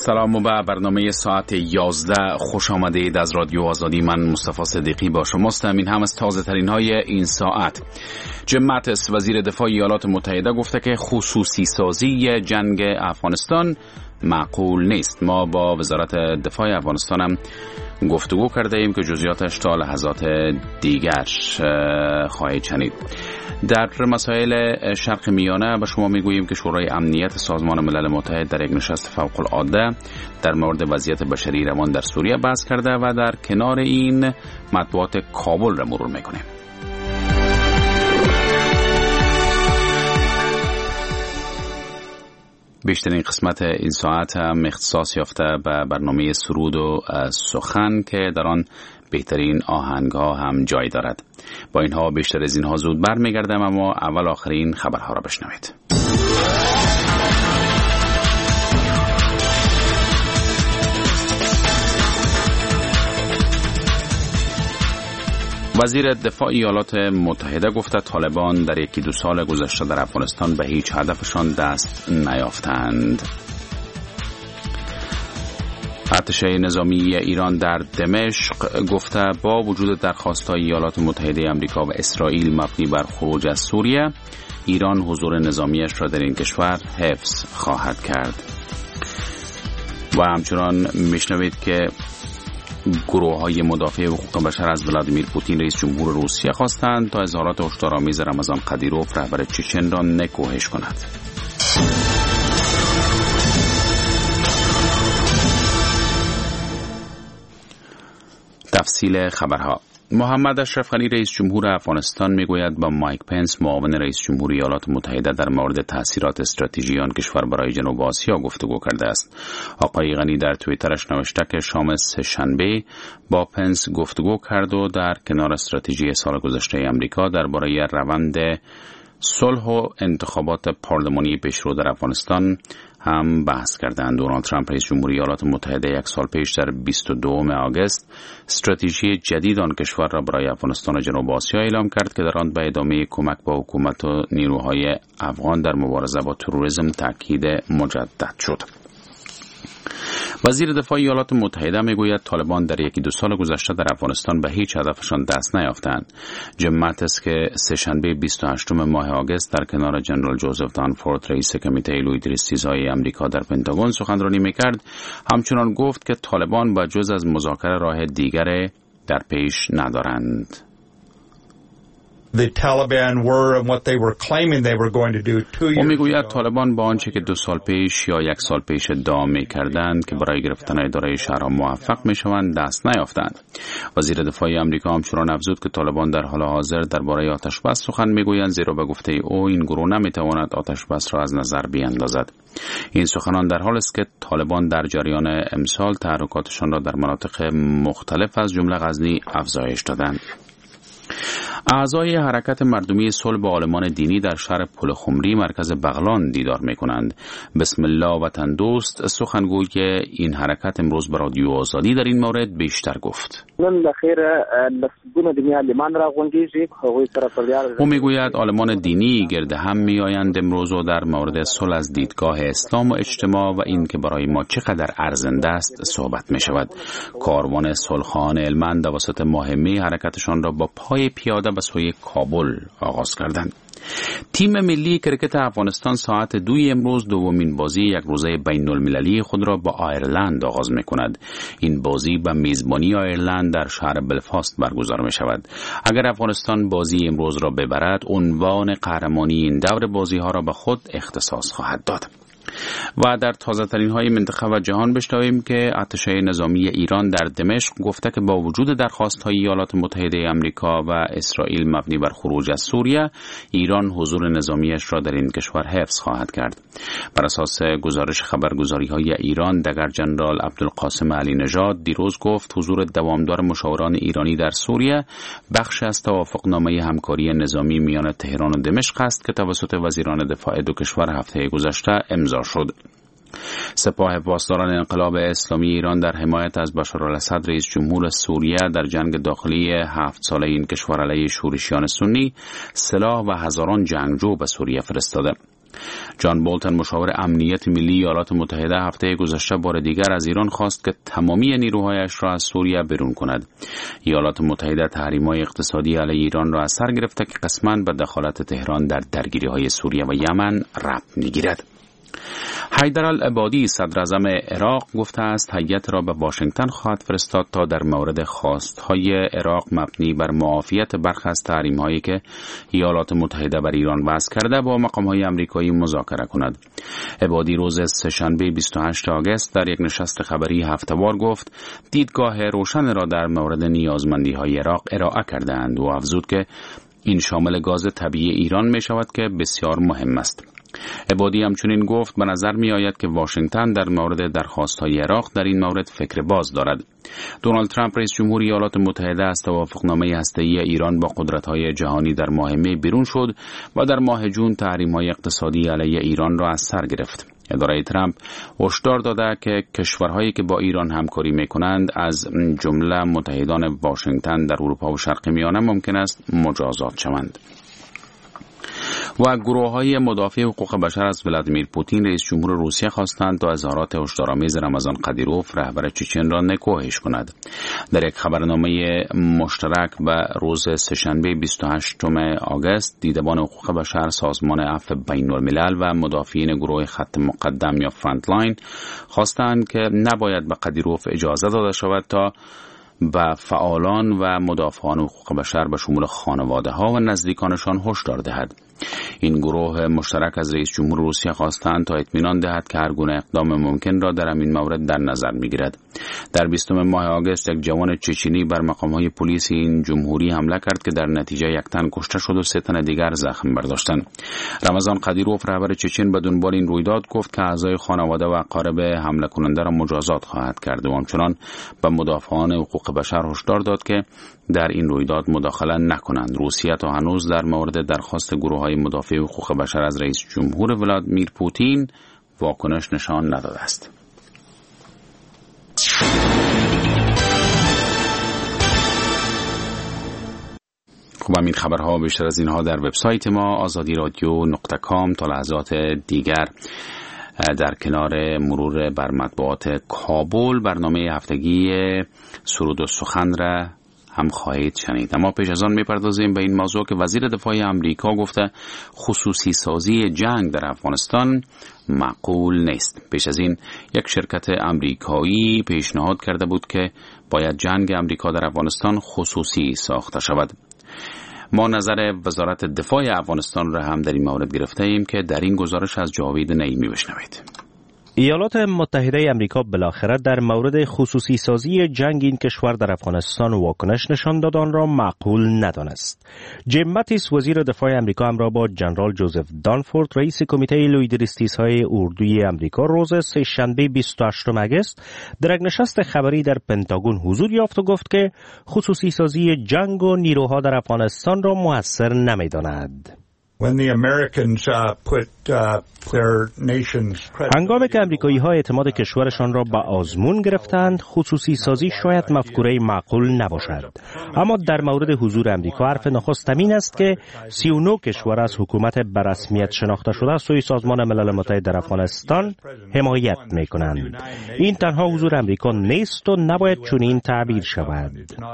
سلام و به برنامه ساعت 11 خوش آمدید از رادیو آزادی. من مصطفی صدیقی با شماستم. این هم از تازه ترین های این ساعت. جیم ماتیس وزیر دفاع ایالات متحده گفته که خصوصی سازی جنگ افغانستان معقول نیست. ما با وزارت دفاع افغانستان هم گفتگو کرده ایم که جزئیاتش تا لحظات دیگر خواهید شنید. در مسائل شرق میانه به شما میگوییم که شورای امنیت سازمان ملل متحد در یک نشست فوق العاده در مورد وضعیت بشری روان در سوریه بحث کرده و در کنار این مطبوعات کابل را مرور میکنیم. بیشترین قسمت این ساعت هم اختصاص یافته به برنامه سرود و سخن که در آن بهترین آهنگ‌ها هم جای دارد. با اینها بیشتر از اینها زود برمیگردم، اما اول آخرین خبرها را بشنوید. وزیر دفاع ایالات متحده گفته طالبان در یکی دو سال گذشته در افغانستان به هیچ هدفشان دست نیافتند. ارتش نظامی ایران در دمشق گفته با وجود درخواست‌های ایالات متحده آمریکا و اسرائیل مبنی بر خروج از سوریه، ایران حضور نظامیش را در این کشور حفظ خواهد کرد. و همچنان میشنوید که گروه‌های مدافع حقوق بشر از ولادیمیر پوتین رئیس جمهور روسیه خواستند تا اظهارات هشدارآمیز رمضان قدیروف رهبر چچن را نکوهش کند. تفصیل خبرها. محمد اشرف غنی رئیس جمهور افغانستان میگوید با مایک پنس معاون رئیس جمهور ایالات متحده در مورد تاثیرات استراتژیکی آن کشور برای جنوب آسیا گفتگو کرده است. آقای غنی در توییترش نوشته که شام سه‌شنبه با پنس گفتگو کرد و در کنار استراتژی سال گذشته آمریکا درباره روند صلح و انتخابات پارلمانی پیشرو در افغانستان هم بحث کردند. دونالد ترامپ رئیس جمهور ایالات متحده یک سال پیش در 22 آگوست استراتژی جدید آن کشور را برای افغانستان و جنوب آسیا اعلام کرد که در آن به ادامه کمک به حکومت و نیروهای افغان در مبارزه با تروریسم تاکید مجدد شد. وزیر دفاع ایالات متحده میگوید طالبان در یکی دو سال گذشته در افغانستان به هیچ هدفشان دست نیافتند. جیم ماتیس که سه‌شنبه 28 ماه آگوست در کنار جنرال جوزف دانفورد رئیس کمیته لویدریس چیزهای آمریکا در پنتاگون سخنرانی میکرد، همچنان گفت که طالبان با جز از مذاکره راه دیگر در پیش ندارند. او میگوید طالبان با آنچه که 2 سال پیش یا 1 سال پیش ادعا می‌کردند که برای گرفتن اداره شهرها موفق می‌شوند دست نیافتند. وزیر دفاع آمریکا همچنان افزود که طالبان در حال حاضر درباره آتش بس سخن می‌گویند، زیرا به گفته او این گروه نمی‌تواند آتش بس را از نظر بیاندازد. این سخنان در حالی است که طالبان در جریان امسال تحرکاتشان را در مناطق مختلف از جمله غزنی افزایش دادند. اعضای حرکت مردمی صلح با عالمان دینی در شهر پلخمری مرکز بغلان دیدار می‌کنند. بسم الله وطن دوست سخنگوی این حرکت امروز به رادیو آزادی در این مورد بیشتر گفت. او میگوید عالمان دینی گرد هم میآیند امروز و در مورد صلح از دیدگاه اسلام و اجتماع و این که برای ما چقدر ارزنده است صحبت می شود. کاروان صلح‌خواهان هلمند توسط ماه می حرکتشان را با پای پیاده به سوی کابل آغاز کردند. تیم ملی کرکت افغانستان ساعت 2 امروز دومین بازی یک روزه بین المللی خود را با آیرلند آغاز می کند. این بازی به میزبانی آیرلند در شهر بلفاست برگزار می شود. اگر افغانستان بازی امروز را ببرد، عنوان قهرمانی این دور بازی ها را به خود اختصاص خواهد داد. و در تازه ترین های منطقه و جهان بشنویم که ارتش نظامی ایران در دمشق گفته که با وجود درخواست های ایالات متحده آمریکا و اسرائیل مبنی بر خروج از سوریه، ایران حضور نظامیش را در این کشور حفظ خواهد کرد. بر اساس گزارش خبرگزاری های ایران، دگر جنرال عبدالقاسم علی نژاد دیروز گفت حضور دوامدار مشاوران ایرانی در سوریه بخش از توافقنامه همکاری نظامی میان تهران و دمشق است که توسط وزیران دفاع دو کشور هفته گذشته امضا شد. سپاه پاسداران انقلاب اسلامی ایران در حمایت از بشارالاسد رئیس جمهور سوریه در جنگ داخلی 7 ساله این کشور علیه شورشیان سنی سلاح و هزاران جنگجو به سوریه فرستاده. جان بولتن مشاور امنیت ملی ایالات متحده هفته گذشته بار دیگر از ایران خواست که تمامی نیروهایش را از سوریه بیرون کند. ایالات متحده تحریم‌های اقتصادی علیه ایران را از سر گرفته که قسماً به دخالت تهران در درگیری‌های سوریه و یمن ربط می‌گیرد. حیدرالعبادی صدراعظم عراق گفته است هیئت را به واشنگتن خواهد فرستاد تا در مورد خواستهای عراق مبنی بر معافیت برخی از تحریم‌هایی که ایالات متحده بر ایران وضع کرده با مقام‌های آمریکایی مذاکره کند. عبادی روز سه‌شنبه 28 آگوست در یک نشست خبری هفته‌وار گفت دیدگاه روشن را در مورد نیازمندی‌های عراق ارائه کردند و افزود که این شامل گاز طبیعی ایران می شود که بسیار مهم است. عبادی همچنین گفت به نظر می آید که واشنگتن در مورد درخواست‌های عراق در این مورد فکر باز دارد. دونالد ترامپ رئیس جمهور ایالات متحده از توافقنامه هسته‌ای ایران با قدرت‌های جهانی در ماه می بیرون شد و در ماه جون تحریم‌های اقتصادی علیه ایران را از سر گرفت. اداره ترامپ هشدار داده که کشورهایی که با ایران همکاری می‌کنند از جمله متحدان واشنگتن در اروپا و شرق میانه ممکن است مجازات شوند. و گروه‌های مدافع حقوق بشر از ولادیمیر پوتین رئیس جمهور روسیه خواستند تا اظهارات هشدارآمیز رمضان قدیروف رهبر چچن را نکوهش کند. در یک خبرنامه مشترک به روز سه‌شنبه 28 آگوست دیدبان حقوق بشر، سازمان عفو بین‌الملل و مدافعین گروه خط مقدم یا فرانتلاین خواستند که نباید به قدیروف اجازه داده شود تا به فعالان و مدافعان حقوق بشر به شمول خانواده‌ها و نزدیکانشان هشدار دهد. این گروه مشترک از رئیس جمهور روسیه خواستند تا اطمینان دهد که هر گونه اقدام ممکن را در این مورد در نظر می‌گیرد. در 20 ماه آگوست یک جوان چچنی بر مقام‌های پلیس این جمهوری حمله کرد که در نتیجه یک تن کشته شد و 3 تن دیگر زخم برداشتند. رمضان قدیروف رهبر چچن به دنبال این رویداد گفت که اعضای خانواده و اقارب حمله کننده را مجازات خواهد کرد و همچنان به مدافعان حقوق بشر هشدار داد که در این رویداد مداخله نکنند. روسیه تا هنوز در مورد درخواست گروه‌های مدافع حقوق بشر از رئیس جمهور ولادیمیر پوتین واکنش نشان نداده است. خب همین خبرها بیشتر از اینها در وبسایت ما azadiradyo.com. تا لحظات دیگر در کنار مرور بر مطبوعات کابل برنامه هفتگی سرود و سخن را هم خواهید شنید. اما پیش از آن میپردازیم به این موضوع که وزیر دفاع آمریکا گفته خصوصی سازی جنگ در افغانستان معقول نیست. پیش از این یک شرکت آمریکایی پیشنهاد کرده بود که باید جنگ آمریکا در افغانستان خصوصی ساخته شود. ما نظر وزارت دفاع افغانستان را هم در این مورد گرفته ایم که در این گزارش از جاوید نعیمی بشنوید. ایالات متحده آمریکا بالاخره در مورد خصوصی سازی جنگ این کشور در افغانستان واکنش نشان داد آن را معقول ندانست. جیم ماتیس وزیر دفاع آمریکا همراه با جنرال جوزف دانفورد رئیس کمیته لویدریستیس‌های اردوی آمریکا روز سه‌شنبه 28 آگوست در یک نشست خبری در پنتاگون حضور یافت و گفت که خصوصی سازی جنگ و نیروها در افغانستان را موثر نمی‌داند. هنگامی که امریکایی‌ها اعتماد کشورشان را به آزمون گرفتند، خصوصی سازی شاید مفکوره معقول نباشد. اما در مورد حضور امریکا حرف نخست این است که 39 کشور از حکومت به رسمیت شناخته شده سوی سازمان ملل متحد در افغانستان حمایت می‌کنند. این تنها حضور امریکا نیست و نباید چنین تعبیر شود.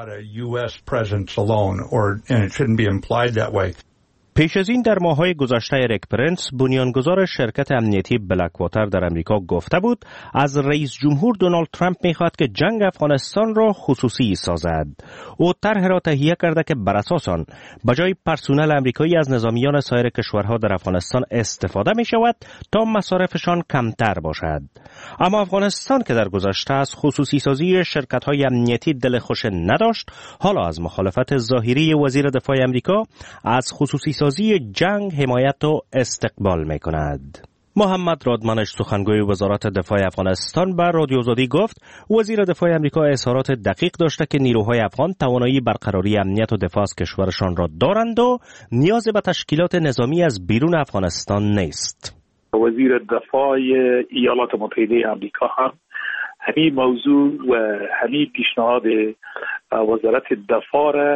پیش از این در ماه‌های گذشته اریک پرنس بنیانگذار شرکت امنیتی بلک‌واتر در امریکا گفته بود از رئیس جمهور دونالد ترامپ می‌خواهد که جنگ افغانستان را خصوصی سازد. او طرح را تهیه کرده که بر اساس آن به جای پرسنل امریکایی از نظامیان سایر کشورها در افغانستان استفاده می‌شود تا مصارفشان کمتر باشد. اما افغانستان که در گذشته از خصوصی سازی شرکت‌های امنیتی دل خوش نداشت، حالا از مخالفت ظاهری وزیر دفاع امریکا از خصوصی سازی جنگ حمایت و استقبال می کند. محمد رادمنش سخنگوی وزارت دفاع افغانستان به رادیو آزادی گفت وزیر دفاع امریکا اظهارات دقیق داشته که نیروهای افغان توانایی برقراری امنیت و دفاع از کشورشان را دارند و نیاز به تشکیلات نظامی از بیرون افغانستان نیست. وزیر دفاع ایالات متحده امریکا هم همین موضوع و همین پیشنهاد وزارت دفاع را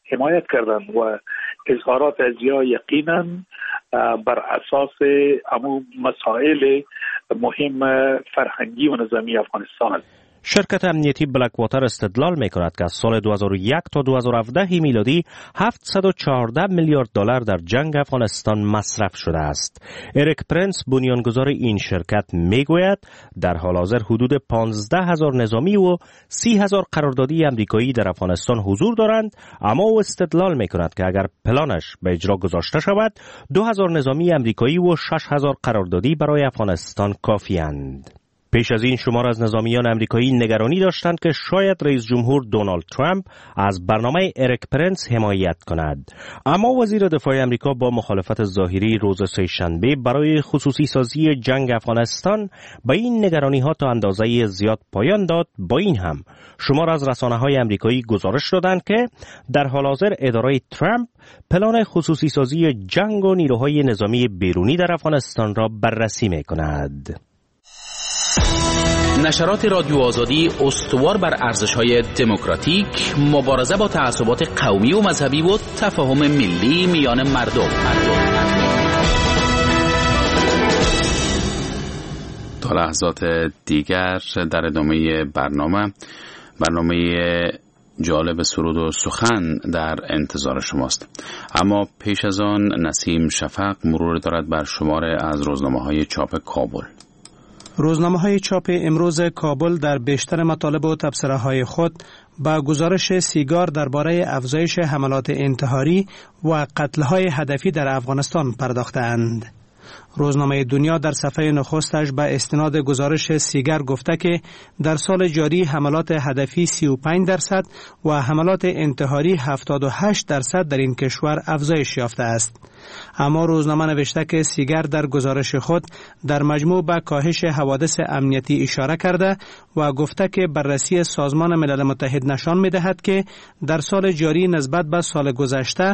حمایت کردند و اظهارات ازیا یقینا بر اساس امو مسائل مهم فرهنگی و نظامی افغانستان است. شرکت امنیتی بلکواتر استدلال می‌کند که از سال 2001 تا 2017 میلادی 714 میلیارد دلار در جنگ افغانستان مصرف شده است. اریک پرنس بنیانگذار این شرکت میگوید در حال حاضر حدود 15,000 نظامی و 30,000 قراردادی امریکایی در افغانستان حضور دارند، اما او استدلال می‌کند که اگر پلانش به اجرا گذاشته شود 2,000 نظامی امریکایی و 6,000 قراردادی برای افغانستان کافی‌اند. پیش از این شمار از نظامیان امریکایی نگرانی داشتند که شاید رئیس جمهور دونالد ترامپ از برنامه اریک پرنس حمایت کند. اما وزیر دفاع امریکا با مخالفت ظاهری روز سه‌شنبه برای خصوصی سازی جنگ افغانستان به این نگرانی ها تا اندازه زیاد پایان داد. با این هم شمار از رسانه‌های امریکایی گزارش دادند که در حال حاضر اداره ترامپ پلان خصوصی سازی جنگ و نیروهای نظامی بیرونی در افغانستان را بررسی می‌کند. نشرات رادیو آزادی استوار بر ارزش‌های دموکراتیک، مبارزه با تعصبات قومی و مذهبی و تفاهم ملی میان مردم. تا لحظات دیگر در ادامه برنامه جالب سرود و سخن در انتظار شماست. اما پیش از آن نسیم شفق مرور دارد بر شمار از روزنامه‌های چاپ کابل. روزنامه‌های چاپ امروز کابل در بیشتر مطالب و تبصره‌های خود با گزارش سیگار درباره افزایش حملات انتحاری و قتل‌های هدفی در افغانستان پرداخته‌اند. روزنامه دنیا در صفحه نخستش به استناد گزارش سیگر گفته که در سال جاری حملات هدفی 35% و حملات انتحاری 78% در این کشور افزایش یافته است. اما روزنامه نوشته که سیگر در گزارش خود در مجموع به کاهش حوادث امنیتی اشاره کرده و گفته که بررسی سازمان ملل متحد نشان می‌دهد که در سال جاری نسبت به سال گذشته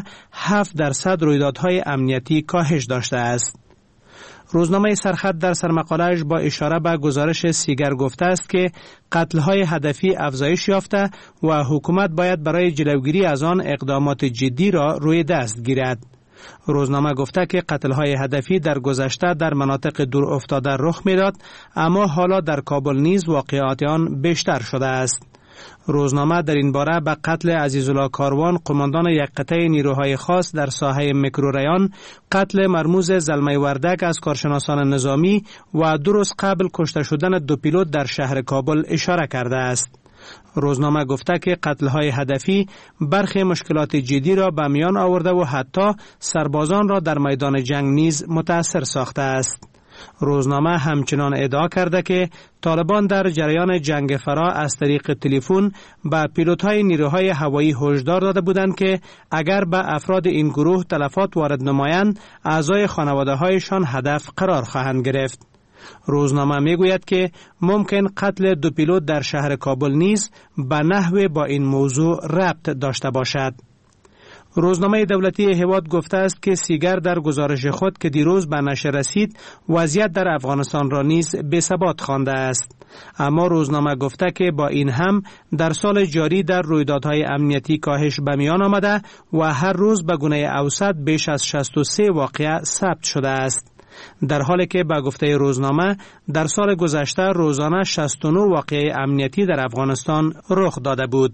7% رویدادهای امنیتی کاهش داشته است. روزنامه سرخط در سرمقاله‌اش با اشاره به گزارش سیگر گفته است که قتل‌های هدفی افزایش یافته و حکومت باید برای جلوگیری از آن اقدامات جدی را روی دست گیرد. روزنامه گفته که قتل‌های هدفی در گذشته در مناطق دور افتاده رخ می‌داد، اما حالا در کابل نیز واقعات آن بیشتر شده است. روزنامه در این باره به قتل عزیزالله کاروان، قماندان یک قطعه نیروهای خاص در ساحه میکروریان، قتل مرموز زلمه وردک از کارشناسان نظامی و 2 روز قبل کشته شدن 2 پیلوت در شهر کابل اشاره کرده است. روزنامه گفته که قتل‌های هدفی برخی مشکلات جدی را به میان آورده و حتی سربازان را در میدان جنگ نیز متاثر ساخته است. روزنامه همچنان ادعا کرده که طالبان در جریان جنگ فرا از طریق تلفن به پیلوت‌های نیروهای هوایی هشدار داده بودند که اگر به افراد این گروه تلفات وارد نمایند، اعضای خانواده‌هایشان هدف قرار خواهند گرفت. روزنامه میگوید که ممکن قتل 2 پیلوت در شهر کابل نیز به نحو با این موضوع ربط داشته باشد. روزنامه دولتی هیواد گفته است که سیگر در گزارش خود که دیروز به نشر رسید وضعیت در افغانستان را نیز بی‌ثبات خوانده است. اما روزنامه گفته که با این هم در سال جاری در رویدادهای امنیتی کاهش به میان آمده و هر روز به گونه اوسط بیش از 63 واقعه ثبت شده است. در حالی که به گفته روزنامه در سال گذشته روزانه 69 واقعه امنیتی در افغانستان رخ داده بود.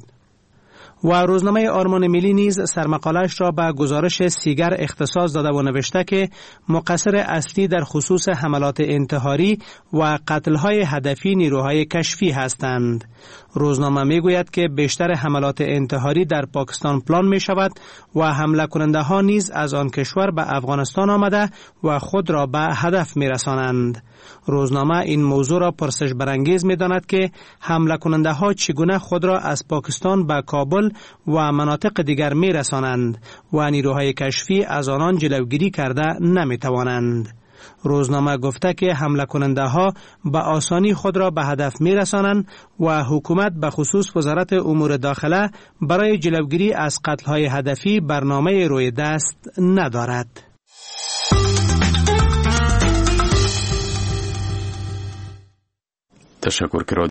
و روزنامه آرمان ملی نیز سرمقاله‌اش را به گزارش سیگر اختصاص داده و نوشته که مقصر اصلی در خصوص حملات انتحاری و قتل‌های هدفی نیروهای کشفی هستند. روزنامه میگوید که بیشتر حملات انتحاری در پاکستان پلان می شود و حمله کننده ها نیز از آن کشور به افغانستان آمده و خود را به هدف می رسانند. روزنامه این موضوع را پرسش برانگیز می داند که حمله کننده ها چگونه خود را از پاکستان به کابل و مناطق دیگر می رسانند و نیروهای کشفی از آنان جلوگیری کرده نمی توانند. روزنامه گفته که حمله کننده ها به آسانی خود را به هدف می رسانند و حکومت به خصوص وزارت امور داخله برای جلوگیری از قتل‌های هدفی برنامه روی دست ندارد. تشکر.